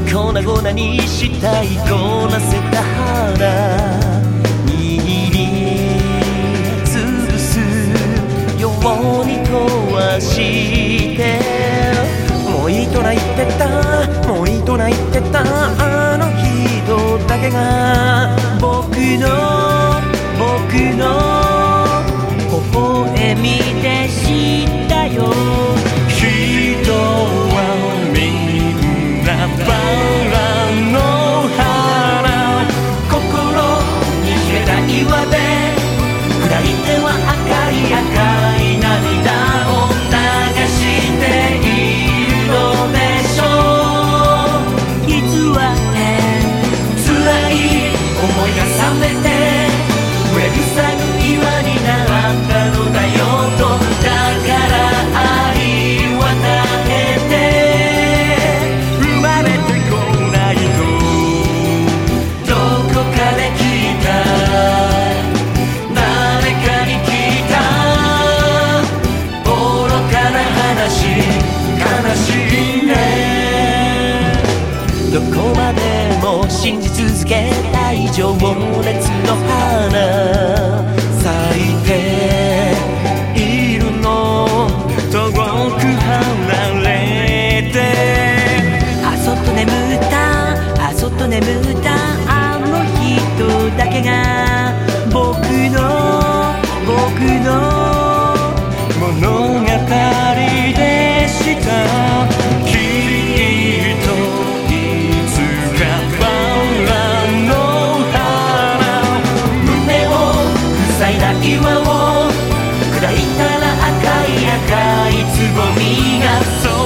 粉々にしたいこなせた花握りつぶすように壊してもういいと泣いてたもういいと泣いてたあの人だけが僕の微笑みでしたよ人はみんなバラの花心に秘めた岩で砕いては赤い赤い涙を流しているのでしょう偽って辛い思いが覚めて触れるさぬ岩になったのだよとだから愛は耐えて生まれてこないとどこかで聞いた誰かに聞いた愚かな話悲しいねどこまでも信じ続けたい情熱の花咲いているの遠く離れてあそっと眠ったあそっと眠ったあの人だけが僕の物語でしたきっといつかバラの花胸を塞いだ岩を砕いたら赤いつぼみが